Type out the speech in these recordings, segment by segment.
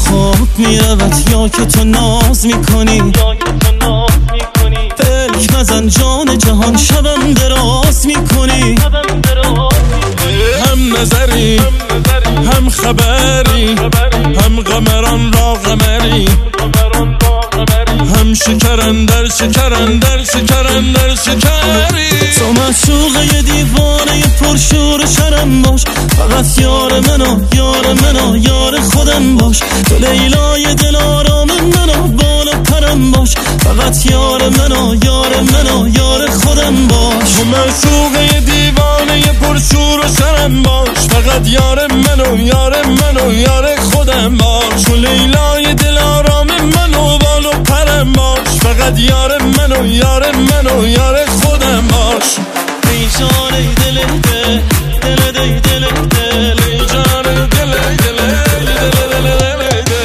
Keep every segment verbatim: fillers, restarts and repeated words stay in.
خواب میرود یا که تو ناز میکنی. فلک مزن جان جهان شبم دراز میکنی. هم نظری هم خبری هم قمران را قمری، هم شکرن در شکرن در شکرن در شکری. تو معشوقه دیوانه پرشور و شرم باش، فقط یار منو یار منو یار خودم باش. تو لیلای دل آرام منو بالا پرم باش، فقط یار منو یار منو یار خودم باش. تو معشوقه دیوانه پرشور و شرم باش، فقط یار منو یار منو یار خودم باش. تو لیلای دل آرام منو بالا پرم باش، فقط یار منو یار منو یار خودم باش. ای جان ای دل دل دل دل دل دل ای جان ای دل دل دل دل دل.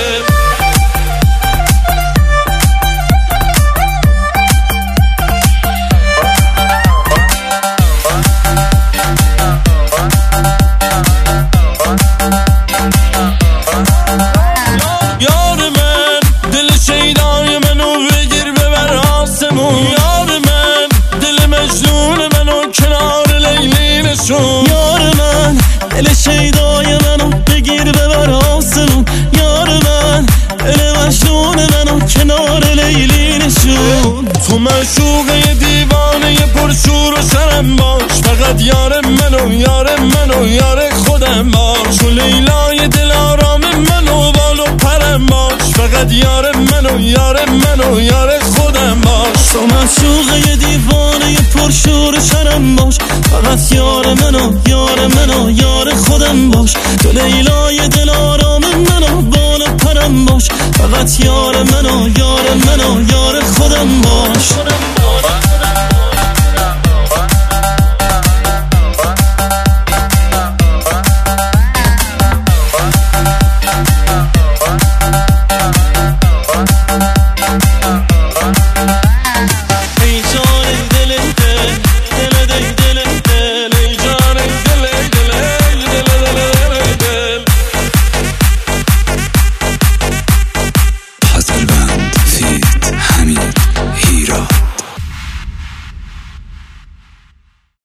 یار من دل شیدای منو بگیر ببر آسمون، یار من دل مجنون منو کنار لیلی نشون. یار من دل شیدای منو بگیر ببر آسمون، یار من دل مجنون منو کنار لیلی نشون. تو معشوقه دیوانه پرشور و شرم باش، فقط یار منو یار منو یار خودم باش. تو لیلای دل آرام منو بالو پرم باش، فقط یار منو یار منو یار خودم باش. تو معشوقه دیوانه پرشور و شرم باش، فقط یار منو یار منو یار خودم باش. تو لیلای دل آرام منو بالا پرم باش، فقط یار منو یار منو یار خودم باش.